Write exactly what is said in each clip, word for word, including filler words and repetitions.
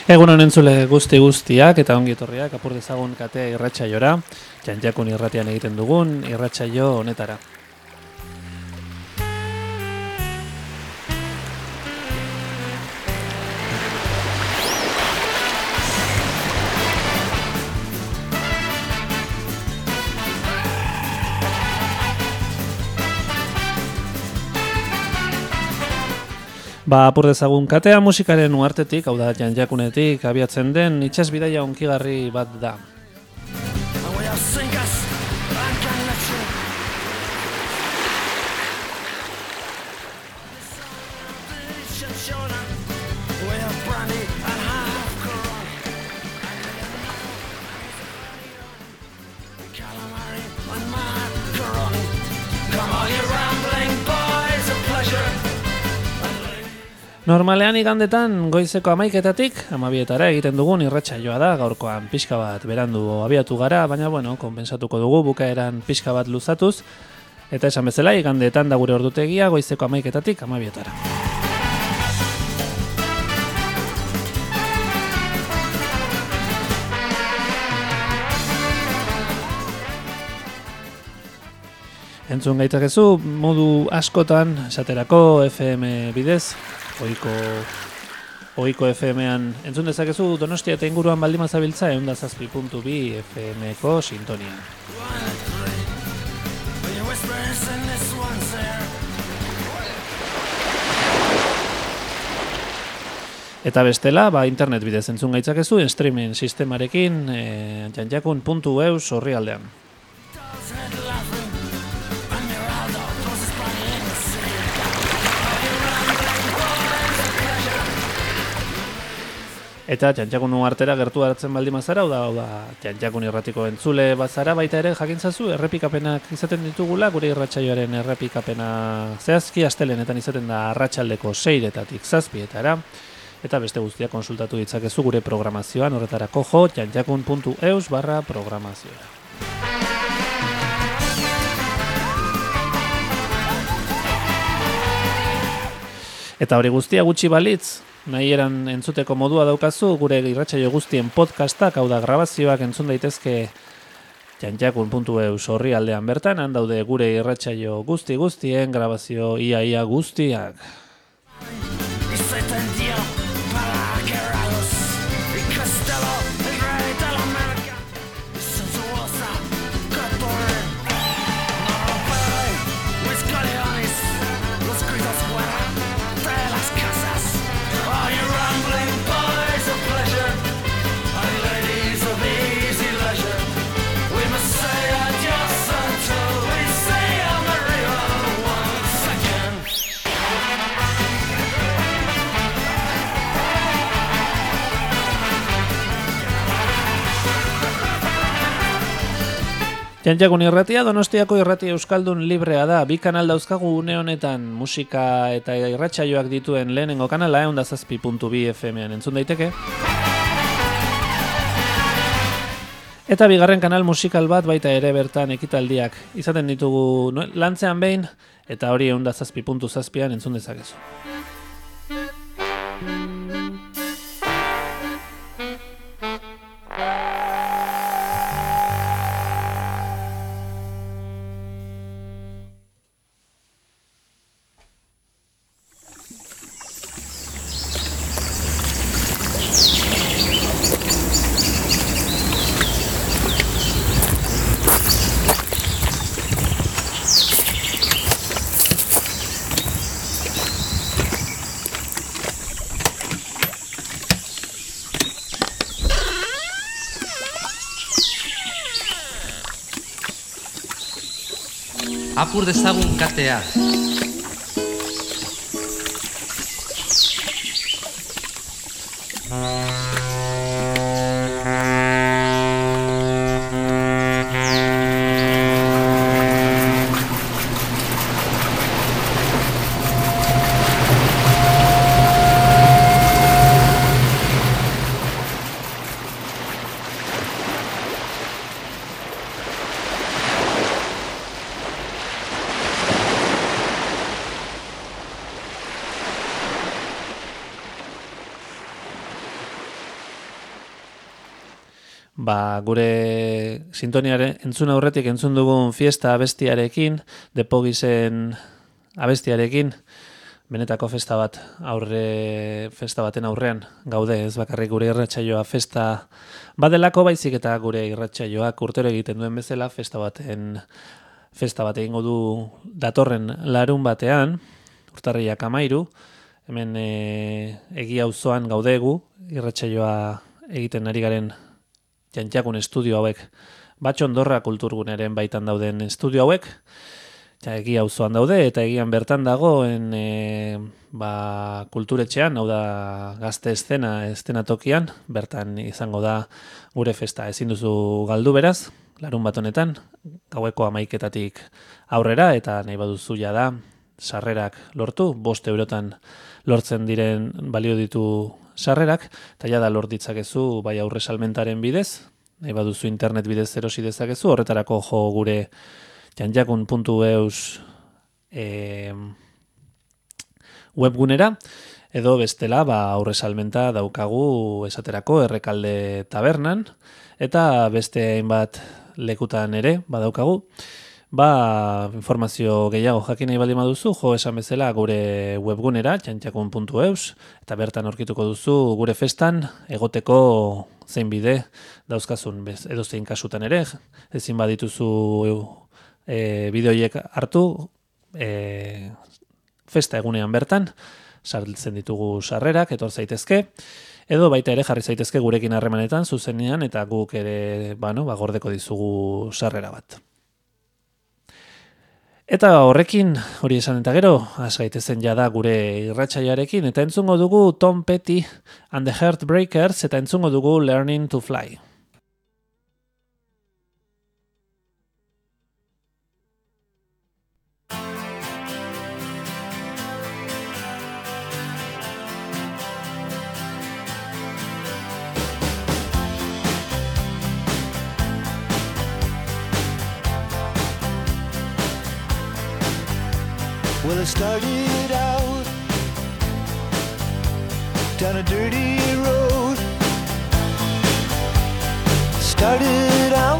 Egun honen zule guzti guztiak eta ongi etorriak apur dezagun katea irratsaiora, Janjakun irratian egiten dugun irratsaio honetara. Ba, apur dezagun katea musikaren uhartetik, hau da Janjakunetik abiatzen den itsasbidaia hunkigarri bat da. Normalean igandetan goizeko hamaiketatik hamabietara egiten dugun irratsaioa da, gaurkoan pixka bat berandu abiatu gara, baina bueno, konpentsatuko dugu bukaeran pixka bat luzatuz, eta esan bezala igandetan da gure ordutegia goizeko hamaiketatik hamabietara. Entzun gaitzakezu modu askotan, esaterako F M bidez, Oiko, oiko F M-an entzun dezakezu Donostia eta inguruan baldin mazabiltza ehun eta zazpi puntu bi F M-ko sintonia. Eta bestela, ba, internet bidez entzun gaitzakezu streaming sistemarekin e, janjakun puntu eus orrialdean. Eta Janjakun uhartera gertu hartzen baldin mazara, hau da, hau da, Janjakun irratiko entzule bazara, baita ere jakintzazu errepikapenak izaten ditugula, gure irratsaioaren errepikapena zehazki astelenetan izaten da arratsaldeko seiretatik zazpietara, eta beste guztia konsultatu ditzakezu gure programazioan, horretarako jo, janjakun puntu eus barra programazioa. Eta hori guztia gutxi balitz, nahi eran entzuteko modua daukazu, gure irratsaio guztien podcastak, hau da grabazioak entzun daitezke janjakun puntu eus orrialdean bertan, han daude gure irratsaio guzti guztien grabazio ia ia guztiak. Janjakun irratia Donostiako irrati euskaldun librea da, bi kanal dauzkagu une honetan musika eta irratsaioak dituen lehenengo kanala ehun eta zazpi puntu bi F M-an entzun daiteke. Eta bigarren kanal musikal bat baita ere bertan ekitaldiak izaten ditugu lantzean behin, eta hori ehun eta zazpi puntu zazpian entzun dezakezu. Apur dezagun katea. ba, gure sintoniaren entzun aurretik entzun dugun fiesta abestiarekin, Depogisen abestiarekin, benetako festa bat, aurre festa baten aurrean gaude, ez bakarrik gure irratsaioa festa badelako, baizik eta gure irratsaioak urtero egiten duen bezala festa baten festa bat egingo du datorren larun batean, urtarriak amairu, hemen e, egia auzoan gaudegu, irratsaioa egiten ari garen Jantjakun estudio hauek, Batxondorra kulturguneren baitan dauden estudio hauek, ja, egia auzoan daude eta egian bertan dagoen e, ba, kulturetxean, hau da gazte eszena, eszenatokian, bertan izango da gure festa, ezin duzu galdu beraz, larun bat honetan, gaueko amaiketatik aurrera, eta nahi baduzu ja da, sarrerak lortu, bost eurotan lortzen diren balio ditu sarrerak, eta ja da lort ditzakezu bai aurre salmentaren bidez, nahi baduzu internet bidez erosi dezakezu, horretarako jo gure jantjakun puntu eus e, webgunera, edo bestela ba, aurre salmenta daukagu esaterako Errekalde tabernan, eta beste hainbat lekutan ere badaukagu. Ba, informazio gehiago jakin nahi baldin baduzu, jo esan bezala gure webgunera, jantjakun puntu eus, eta bertan aurkituko duzu gure festan egoteko zein bide dauzkazun, bez, edo zein kasutan ere, ezin badituzu e, bideoiek hartu, e, festa egunean bertan, sartzen ditugu sarrerak, etor zaitezke, edo baita ere jarri zaitezke gurekin harremanetan, zuzenean, eta guk ere, bano, ba, gordeko dizugu sarrera bat. Eta horrekin, hori esan eta gero, has gaitezen jada gure irratsaioarekin, eta entzungo dugu Tom Petty and the Heartbreakers, eta entzungo dugu Learning to Fly. Well, I started out down a dirty road. Started out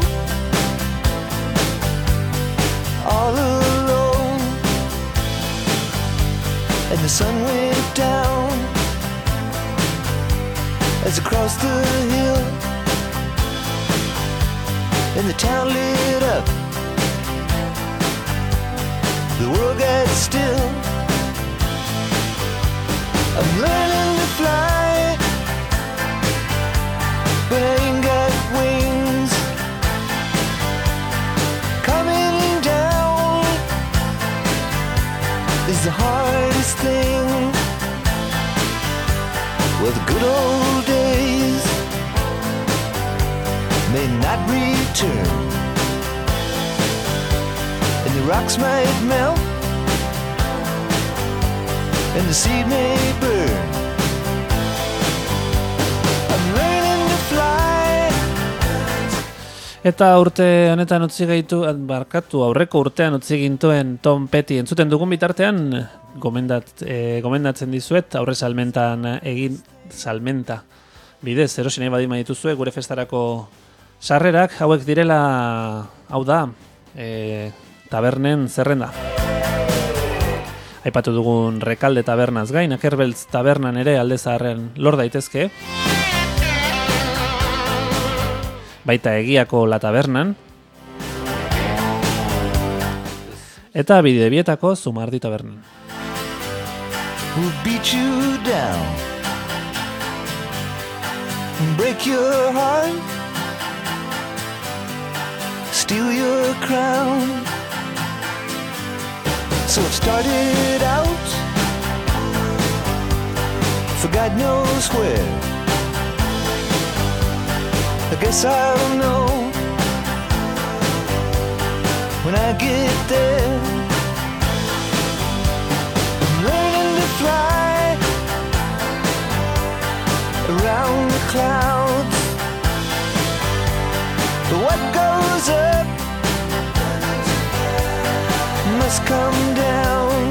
all alone, and the sun went down as I crossed the hill, and the town lit up. The world gets still. I'm learning to fly, but I ain't got wings. Coming down is the hardest thing. Well, the good old days may not return, and the rocks might melt, and the seed may burn. I'm learning to fly. Eta urte honetan utzi gaitu, barkatu aurreko urtean utzi gintuen Tom Petty entzuten dugun bitartean, gomendat, e, gomendatzen dizuet, aurre salmentan egin salmenta bidez, erosi nahi badima dituzue gure festarako sarrerak, hauek direla, hau da, e, tabernen zerrenda. Aipatu dugun Rekalde tabernaz gain, Akerbeltz tabernan ere alde zaharren lor daitezke. Baita Egiako La tabernan. Eta Bidebietako Zumardi tabernan. Who'll beat you down, break your heart, steal your crown. So I've started out for God knows where. I guess I'll know when I get there. I'm learning to fly around the clouds, but what goes up must come down.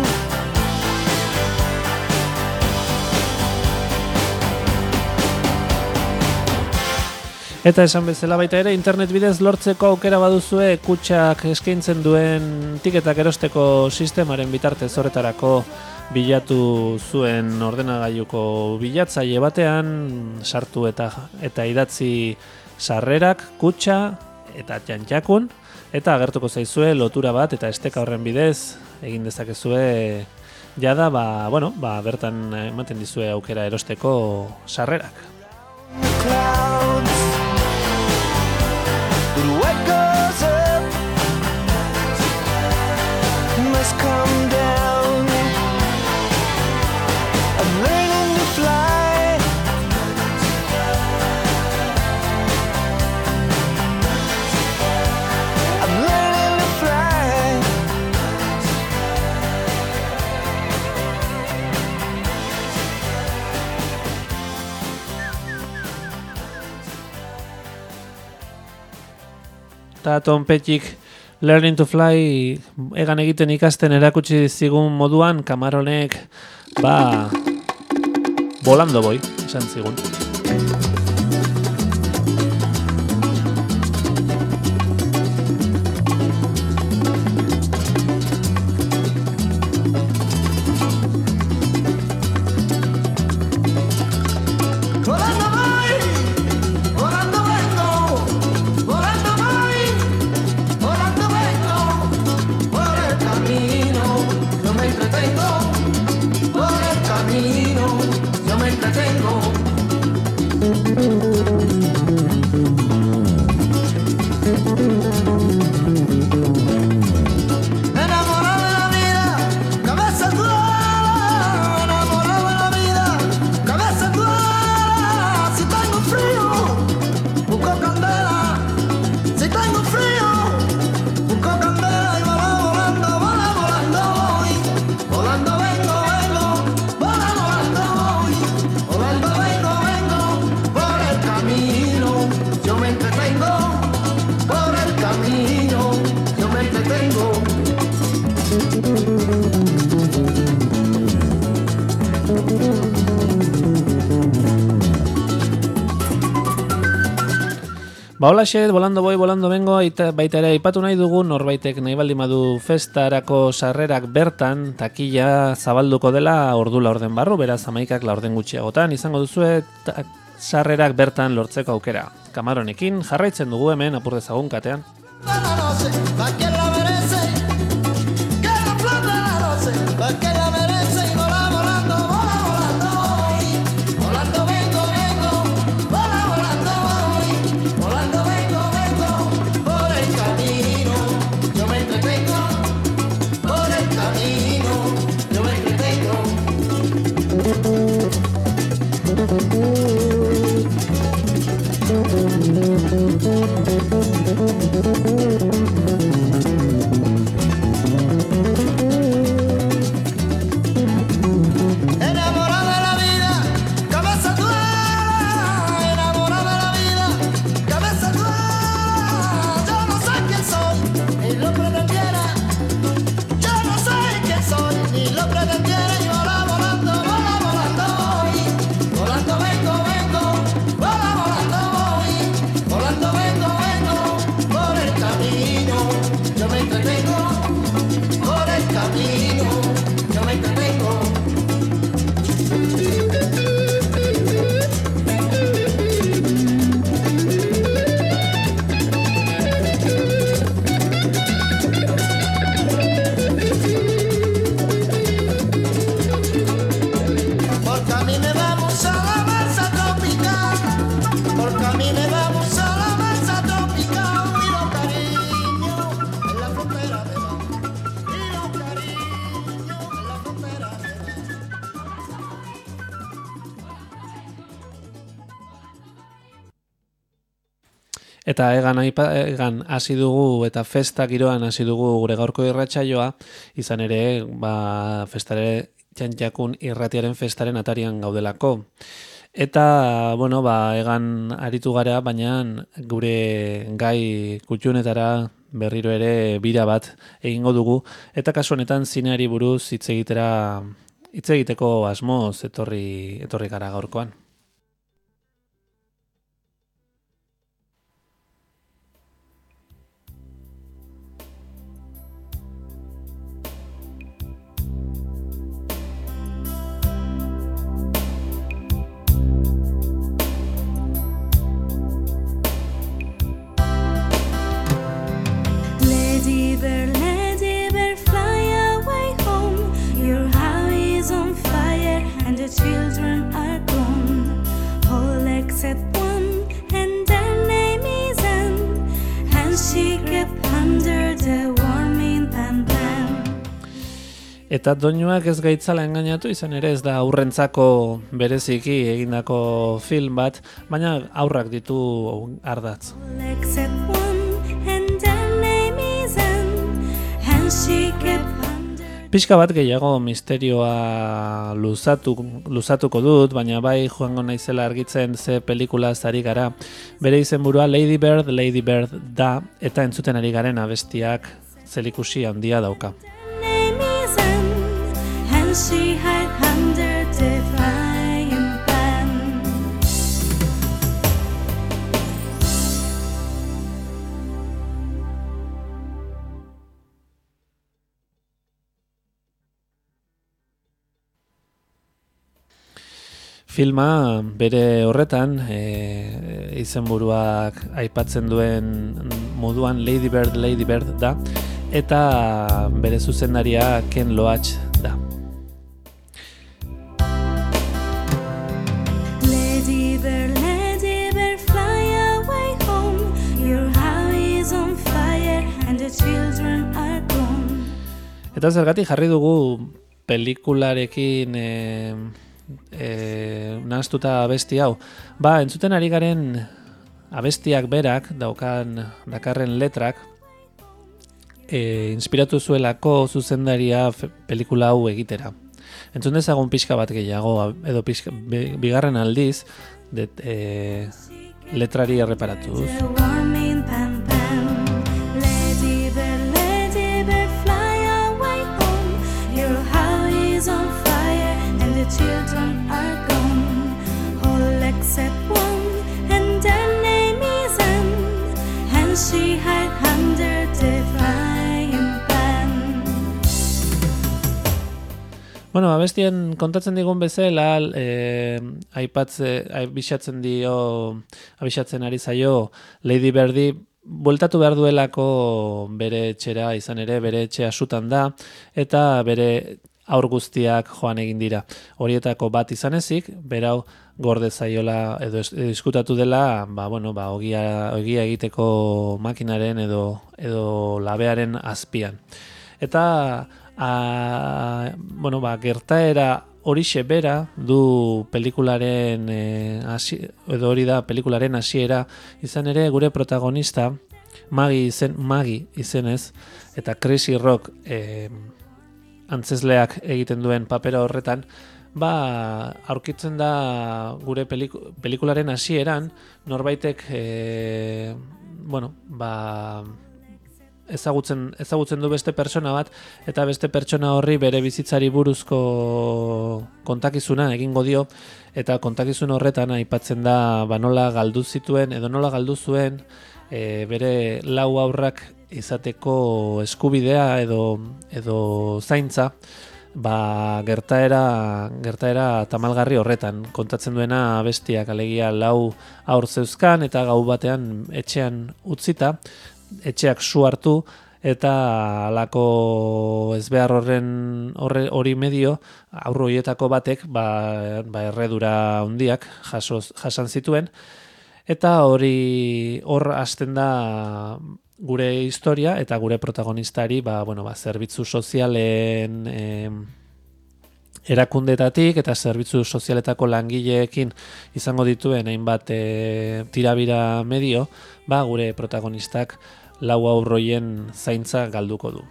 Eta esan bezala baita ere, internet bidez lortzeko aukera baduzue kutxak eskaintzen duen tiketak erosteko sistemaren bitartez horretarako bilatu zuen ordenagailuko bilatzaile batean, sartu eta eta idatzi sarrerak, kutxa eta jantjakun, eta agertuko zaizue lotura bat eta esteka horren bidez egin dezakezue jada, ba, bueno, ba, bertan ematen dizue aukera erosteko sarrerak. Clouds, but what goes up must come down. I'm learning to fly. I'm learning to fly. Eta Tom Pettyk Learning to Fly egan egiten ikasten erakutsi zigun moduan, Camaronek ba volando boy esan zigun. Volando voy, volando vengo, volando voy, volando vengo, por el camino yo me entretengo, por el camino yo me entretengo. Enamorado de la vida, cabeza dura, enamorado de la vida, cabeza dura. Si tengo frío, busco candela. Si tengo frío, busco candela y volando, volando, volando, volando voy. Volando vengo, vengo, volando, volando voy. Volando vengo, vengo, por el camino yo me entretengo. Por el camino yo me entretengo. Ba holaxe, volando boy, volando bengo, eta baita ere aipatu nahi dugu norbaitek nahi baldin badu festarako sarrerak bertan takila zabalduko dela ordu laurden barru, beraz hamaikak laurden gutxiagotan izango duzue ta- sarrerak bertan lortzeko aukera. Camaronekin jarraitzen dugu hemen apur dezagun katean. La noche, pa' quien la merece, que la flor de la noche, pa' quien la merece, y vola volando, vola volando voy, volando vengo, vengo, vola volando voy, volando vengo, vengo, por el camino yo me entretengo, por el camino yo me entretengo. Enamorado de la vida, cabeza dura, enamorado de la vida, cabeza dura. Yo no sé quién soy, ni lo pretendiera. Yo no sé quién soy, ni lo pretendiera. Y vola volando, vola volando voy, volando vengo, vengo, vola volando voy, volando vengo, vengo, por el camino yo me entretengo, por el camino yo me entretengo. Porque a mí me vamos a la mesa tropical, porque a mí me vamos a la mesa tropical, y los cariños en la frontera me van, y los cariños en la frontera me van. Eta egan, aipa, egan hasi dugu eta festa giroan hasi dugu gure gaurko irratsaioa, izan ere, ba, festare jantjakun irratiaren festaren atarian gaudelako. Eta, bueno, ba, egan aritu gara, baina gure gai kutxunetara berriro ere bira bat egingo dugu, eta kasu honetan zineari buruz hitz egitera hitz egiteko asmoz etorri etorri gara gaurkoan. except one, and their name is Anne, and she kept under the warming pan pan. Eta doinuak ez gaitzala engainatu, izan ere ez da aurrentzako bereziki egindako film bat, baina aurrak ditu ardatz. Except one, and their name is Anne, and she kept under. Pixka bat gehiago misterioa luzatu, luzatuko dut, baina bai joango naizela argitzen ze pelikulaz ari gara. Bere izenburua Lady Bird, Lady Bird da, eta entzuten ari garen abestiak zelikusi handia dauka. She hid under the frying pan. Filma bere horretan e, izenburuak aipatzen duen moduan Lady Bird, Lady Bird da, eta bere zuzendaria Ken Loach da. Eta zergatik jarri dugu pelikularekin e, e, nahaztuta abesti hau. Ba, entzuten ari garen abestiak berak, daukan dakarren letrak, e, inspiratu zuelako zuzendaria pelikula hau egitera. Entzun dezagun pixka bat gehiago, edo pixka, bigarren aldiz, det, e, letrari erreparatuz. Children are gone, all except one, and their name is Anne, and she hid under the frying pan. Bueno, abestien kontatzen digun bezala, eh, aipatze, abisatzen dio, abisatzen ari zaio Lady Birdi, bueltatu behar duelako bere etxera, izan ere bere etxea sutan da, eta bere aur guztiak joan egin dira. Horietako bat izan ezik, berau gorde zaiola edo diskutatu dela, ba, bueno, ba, ogia, ogia egiteko makinaren edo, edo labearen azpian. Eta a, bueno, ba, gertaera horixe bera du pelikularen e, hasi, edo hori da pelikularen hasiera, izan ere gure protagonista Maggie izen, Maggie izenez, eta Crazy Rock e, antzesleak egiten duen papera horretan, ba, aurkitzen da gure peliku, pelikularen hasieran norbaitek e, bueno, ba, ezagutzen, ezagutzen du beste pertsona bat, eta beste pertsona horri bere bizitzari buruzko kontakizuna egingo dio, eta kontakizun horretan aipatzen da ba, nola galdu zituen edo nola galdu zuen e, bere lau aurrak izateko eskubidea edo, edo zaintza, ba, gertaera, gertaera tamalgarri horretan kontatzen duena bestiak, alegia lau aur zeuzkan eta gau batean etxean utzita, etxeak su hartu eta halako ezbehar horren horre, hori medio aurro horietako batek ba, ba erredura handiak jaso, jasan zituen, eta hori hor hasten da gure historia eta gure protagonistari ba, bueno, ba, zerbitzu sozialen e, erakundetatik eta zerbitzu sozialetako langileekin izango dituen hainbat e, tirabira medio, ba, gure protagonistak lau aurroien zaintza galduko du.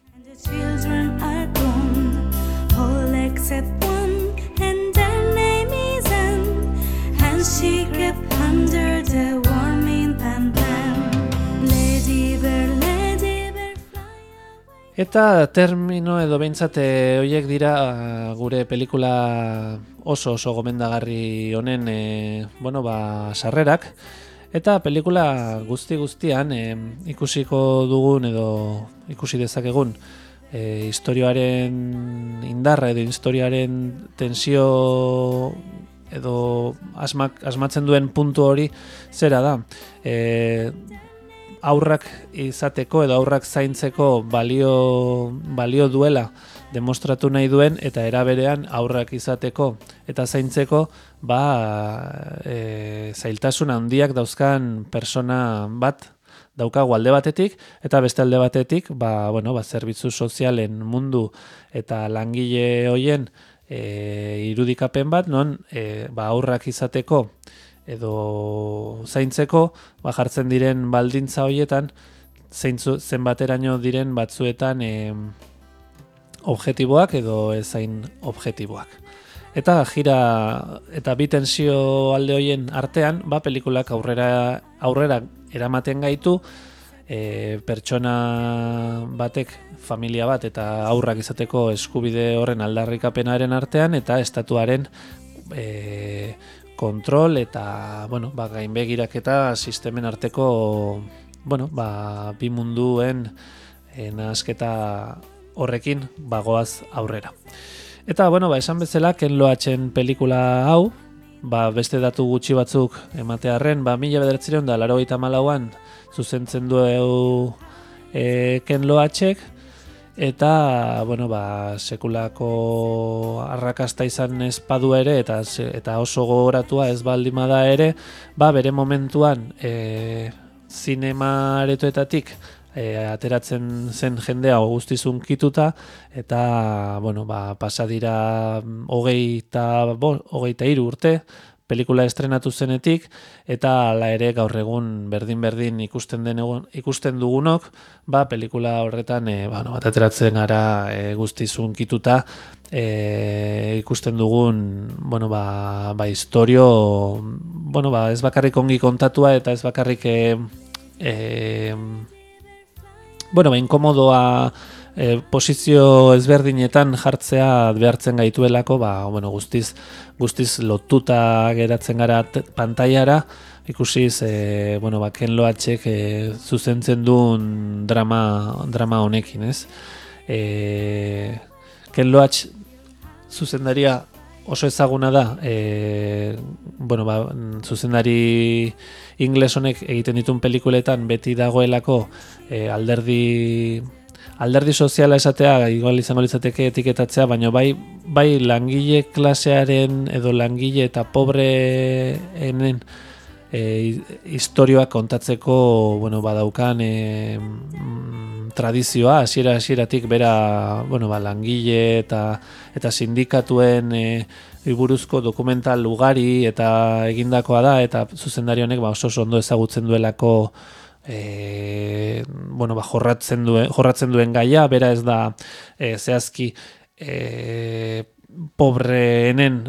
Eta termino edo behintzate horiek dira gure pelikula oso oso gomendagarri honen e, bueno, ba, sarrerak. Eta pelikula guzti guztian e, ikusiko dugun edo ikusi dezakegun e, historioaren indarra edo historiaren tensio edo asmak, asmatzen duen puntu hori zera da. E, aurrak izateko edo aurrak zaintzeko balio, balio duela demostratu nahi duen, eta era berean aurrak izateko eta zaintzeko ba, e, e, zailtasun handiak dauzkan persona bat daukagu alde batetik, eta beste alde batetik, ba, bueno, ba, zerbitzu sozialen mundu eta langile hoien e, irudikapen bat, non e, ba, aurrak izateko edo zaintzeko, ba, jartzen diren baldintza hoietan, zeintzu, zenbateraino diren batzuetan e, objektiboak edo ezain objektiboak. Eta gira eta bi tensio alde hoien artean, ba, pelikulak aurrera aurrera eramaten gaitu, e, pertsona batek, familia bat eta aurrak izateko eskubide horren aldarrikapenaren artean eta estatuaren e, kontrol eta, bueno, ba, gainbegiraketa sistemen arteko, bueno, ba, bi munduen e, nahasketa horrekin bagoaz aurrera. Eta, bueno, ba, esan bezala, Ken Loachen pelikula hau, ba, beste datu gutxi batzuk ematearren, ba, mila bederatziehun eta laurogeita hamalauan zuzentzen du e, Ken Loachek, eta, bueno, ba, sekulako arrakasta izan ez badu ere, eta, eta oso gogoratua ez baldin bada ere, ba, bere momentuan e, zinema aretoetatik E, ateratzen zen jendea guztizun kituta, eta, bueno, ba, pasadira hogeita, bo, hogeita hiru urte, pelikula estrenatu zenetik, eta hala ere gaur egun berdin-berdin ikusten den egun, ikusten dugunok, ba, pelikula horretan, e, ba, no, bat ateratzen gara e, guztizun kituta, e, ikusten dugun, bueno, ba, ba, historio, bueno, ba, ez bakarrik ongi kontatua, eta ez bakarrik e, e, bueno, ba, inkomodoa e, posizio ezberdinetan jartzea behartzen gaituelako, ba, bueno, guztiz, guztiz lotuta geratzen gara pantailara, ikusiz, e, bueno, ba, Ken Loachek e, zuzentzen duen drama, drama honekin, ez? E, Ken Loach zuzendaria oso ezaguna da, e, bueno, ba, zuzendari ingles honek egiten dituen pelikuletan beti dagoelako e, alderdi alderdi soziala esatea, igual izango litzateke etiketatzea, baina bai, bai langile klasearen edo langile eta pobreenen e, historioak kontatzeko, bueno, badaukan e, tradizioa, hasiera hasieratik bera, bueno, ba, langile eta eta sindikatuen e, buruzko dokumental ugari eta egindakoa da, eta zuzendari honek ba, oso ondo ezagutzen duelako e, bueno, ba, jorratzen duen jorratzen duen gaia, bera ez da e, zehazki e, pobreenen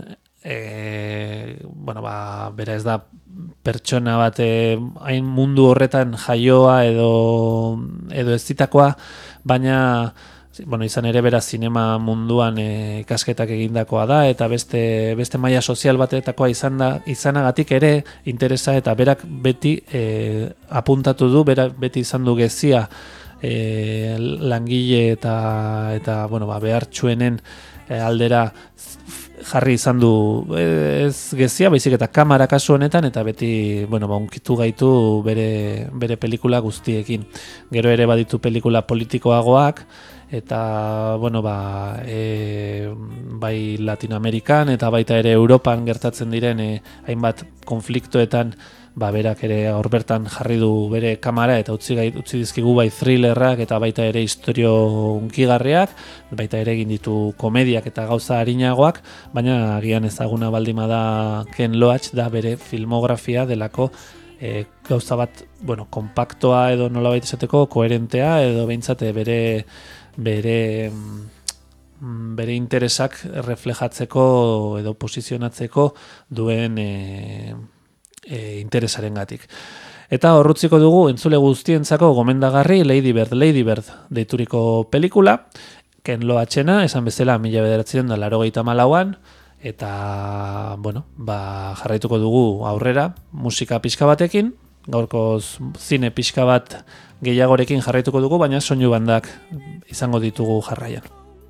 e, bueno, ba, bera ez da pertsona bat e, hain mundu horretan jaioa edo edo ez zitakoa, baina bueno, izan ere bera zinema munduan e, ikasketak egindakoa da, eta beste beste maila sozial batetakoa izan da, izanagatik ere interesa, eta berak beti e, apuntatu du, berak beti izan du gezia e, langile eta eta bueno, ba, behartsuenen e, aldera jarri izan du, ez gezia, baizik eta kamera kasu honetan, eta beti, bueno, ba, unkitu gaitu bere, bere pelikula guztiekin. Gero ere baditu pelikula politikoagoak, eta, bueno, ba, e, bai Latinoamerikan eta baita ere Europan gertatzen diren e, hainbat konfliktoetan, ba, berak ere hor bertan jarri du bere kamera, eta utzi, utzi dizkigu bai thrillerrak eta baita ere istorio unkigarriak, baita ere egin ditu komediak eta gauza arinagoak, baina agian ezaguna baldima da Ken Loach da bere filmografia delako e, gauza bat, bueno, kompaktoa edo nolabait esateko, koherentea, edo behintzate bere bere bere interesak reflejatzeko edo posizionatzeko duen e, e, interesarengatik. Eta horrutziko dugu entzule guztientzako gomendagarri Lady Bird, Lady Bird deituriko pelikula, Ken Loachena, esan bezala mila bederatziehun eta laurogeita hamalauan, eta, bueno, ba, jarraituko dugu aurrera musika pixka batekin, gaurko zine pixka bat gehiagorekin jarraituko dugu, baina soinu bandak izango ditugu jarraian.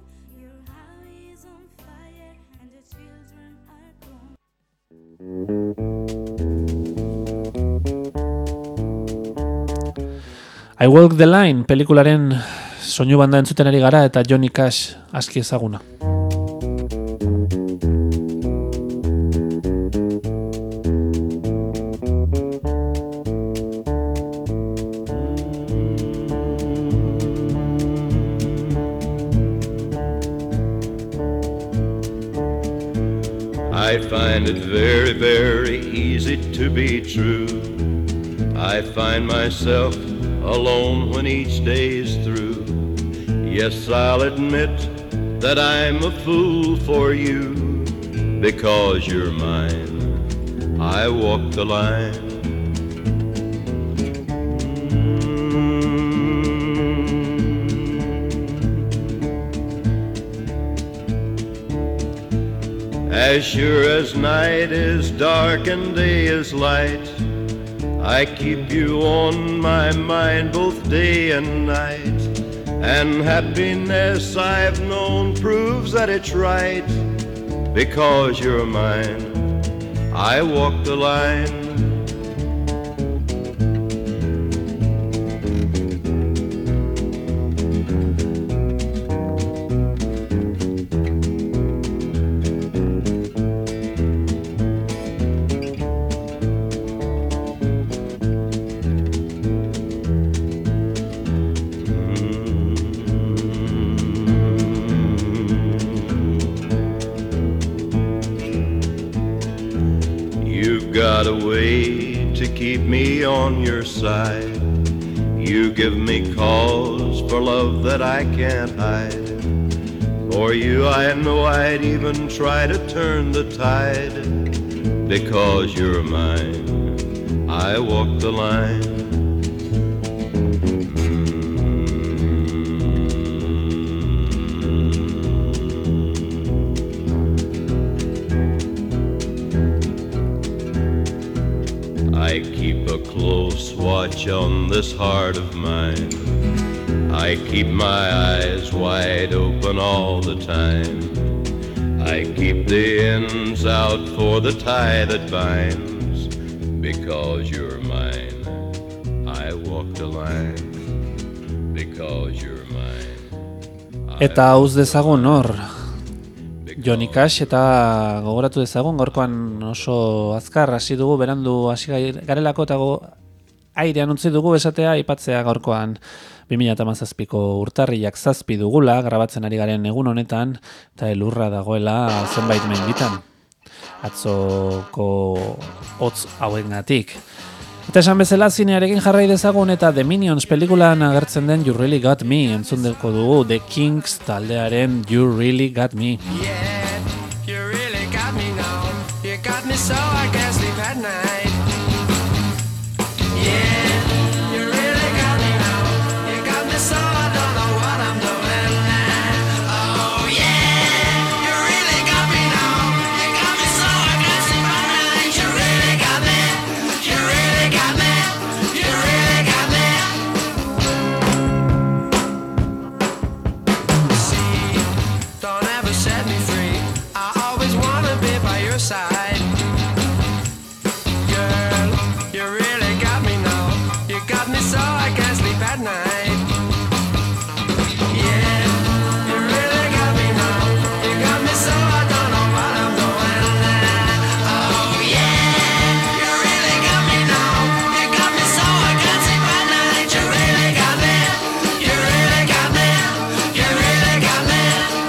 I Walk the Line pelikularen soinu banda entzuten ari gara, eta Johnny Cash aski ezaguna. find it very, very easy to be true. I find myself alone when each day's through. Yes, I'll admit that I'm a fool for you. Because you're mine, I walk the line. As sure as night is dark and day is light, I keep you on my mind both day and night. And happiness I've known proves that it's right. Because you're mine, I walk the line. Got a way to keep me on your side. You give me cause for love that I can't hide. For you I know I'd even try to turn the tide. Because you're mine, I walk the line. I keep a close watch on this heart of mine. I keep my eyes wide open all the time. I keep the ends out for the tie that binds. Because you're mine, I walk the line. Because you're mine. Eta hauz dezagun hor Johnny Cash, eta gogoratu dezagun gaurkoan oso azkar hasi dugu, berandu hasi garelako eta airean utzi dugu esatea aipatzea gaurkoan bi mila hamazazpiko urtarrilak zazpi dugula, grabatzen ari garen egun honetan, eta elurra dagoela zenbait menditan, atzoko hotz hauengatik. Eta esan bezala zinearekin jarrai dezagun eta The Minions pelikulan agertzen den You Really Got Me entzundeko dugu, The Kinks taldearen You Really Got Me. Yeah, you really got me now. You got me so I can't sleep at night. Yeah, you really got me now. You got me so I don't know what I'm doing. Oh yeah, you really got me now. You got me so I can't sleep at night. You really got me. You really got me. You really got me. See, don't ever set me free. I always wanna be by your side. Girl, you really got me now. You got me so I can't sleep at night. Yeah, you really got me now. You got me so I don't know what I'm doing. Oh yeah, you really got me now. You got me so I can't sleep at night. You really got me. You really got me. You really got me.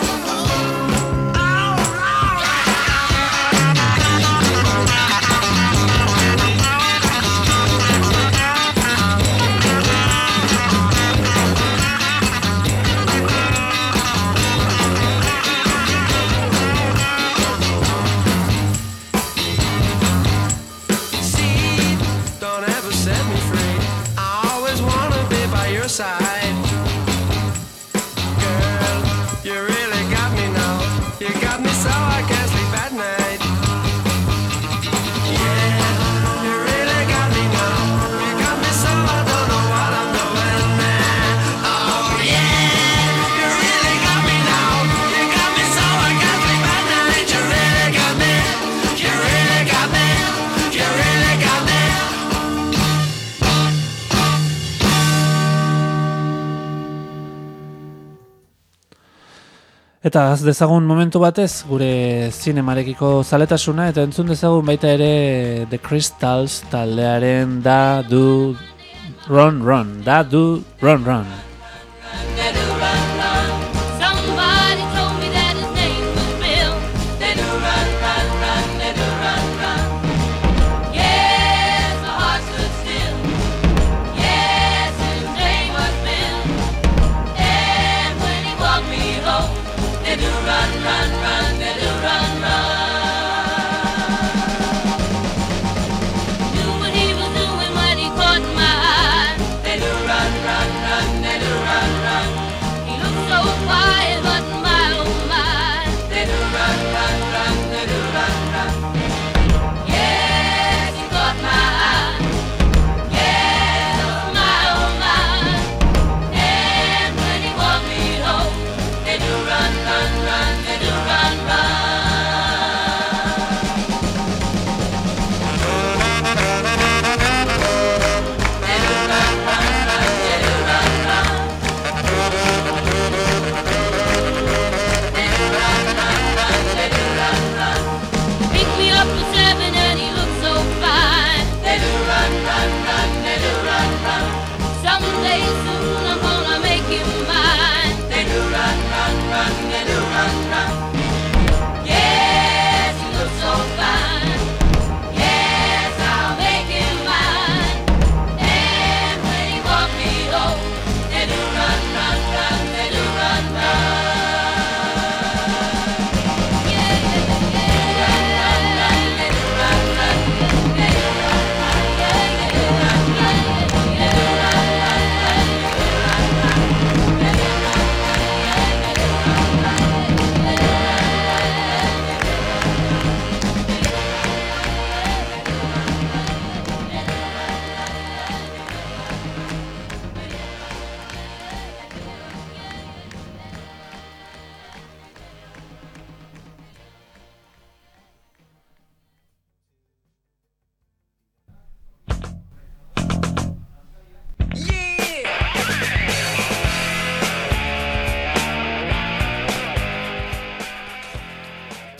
See, don't ever set me free. I always wanna be by your side. Girl, you really got me now. You got me so I can't sleep at night. Yeah, you really got me now. You got me so I don't know what I'm doing. Oh yeah, you really got me now. You got me so I can't sleep at night. You really got me. You really got me. You really got me. Eta az dezagun momentu batez gure zinemarekiko zaletasuna eta entzun dezagun baita ere The Crystals taldearen Da Do Run Run, Da Do Run Run. Somebody told me that his name was Bill. They do run, run, run, they do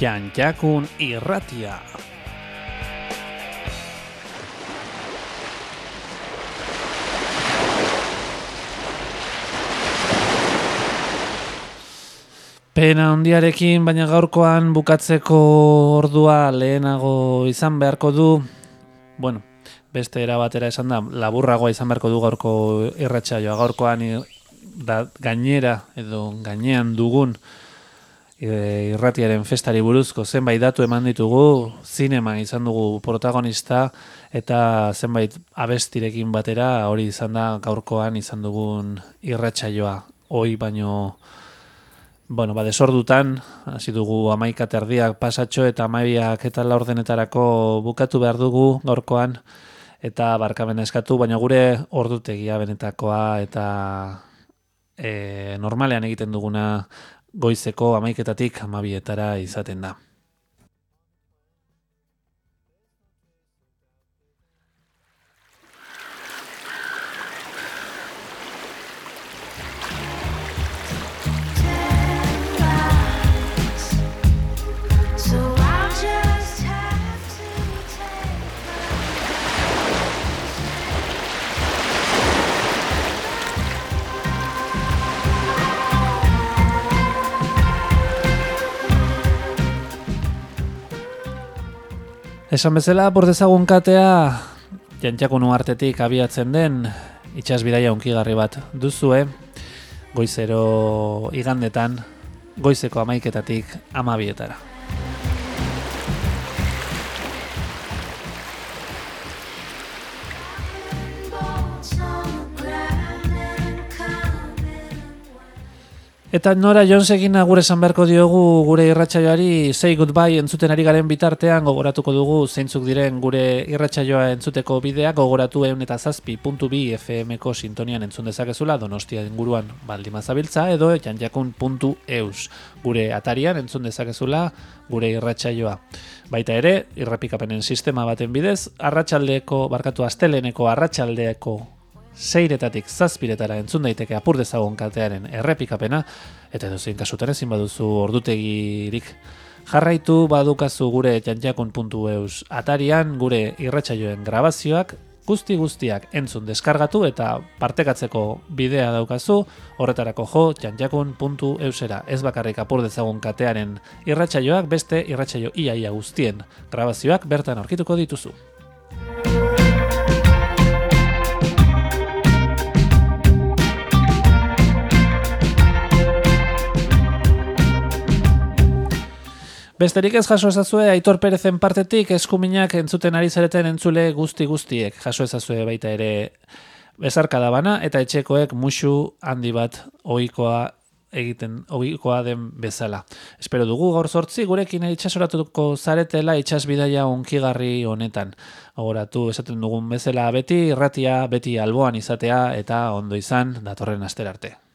Jantjakun irratia. Pena handiarekin, baina gaurkoan bukatzeko ordua lehenago izan beharko du. Bueno, beste era batera esan da, laburragoa izan beharko du gaurko irratsaioa. Gaurkoan da, gainera edo gainean dugun e, irratiaren festari buruzko zenbait datu eman ditugu, zinema izan dugu protagonista eta zenbait abestirekin batera hori izan da gaurkoan izan dugun irratsaioa. Hoi baino Bueno, ba, desordutan, hasi dugu hamaika terdiak pasatxo eta hamabiak eta laurdenetarako bukatu behar dugu gaurkoan, eta barkamena eskatu, baina gure ordutegia benetakoa eta e, normalean egiten duguna goizeko hamaiketatik hamabietara izaten da. Esan bezala, por dezagun katea, Jantjakun uhartetik abiatzen den itsasbidaia hunkigarri bat duzue, goizero igandetan, goizeko hamaiketatik hamabietara. Eta Nora Jonesekin agur esan beharko diogu gure irratsaioari Say Goodbye entzuten ari garen bitartean gogoratuko dugu zeintzuk diren gure irratsaioa entzuteko bideak, gogoratu ehun eta zazpi puntu bi F M-ko sintonian entzun dezakezula Donostia inguruan baldin bazabiltza edo jantjakun puntu eus gure atarian entzun dezakezula gure irratsaioa. Baita ere, irrepikapenen sistema baten bidez, arratsaldeko, barkatu asteleneko arratsaldeko seiretatik zazpiretara entzun daiteke apur dezagun katearen errepikapena, eta edozein kasutan ezin baduzu ordutegirik jarraitu badukazu gure jantjakun puntu eus atarian gure irratsaioen grabazioak guzti guztiak entzun deskargatu eta partekatzeko bidea daukazu, horretarako jo jantjakun puntu eusera. Ez bakarrik apur dezagun katearen irratsaioak, beste irratsaio iaia guztien grabazioak bertan aurkituko dituzu. Besterik ez jaso ezazue Aitor Perezen partetik eskuminak entzuten ari zareten entzule guzti guztiek. Jaso ezazue baita ere bezarkada bana eta etxekoek musu handi bat ohikoa egiten ohikoa den bezala. Espero dugu gaur zortzi gurekin itsasoratuko zaretela itsasbidaia hunkigarri honetan. Gogoratu esaten dugun bezala beti irratia, beti alboan izatea eta ondo izan datorren astera arte.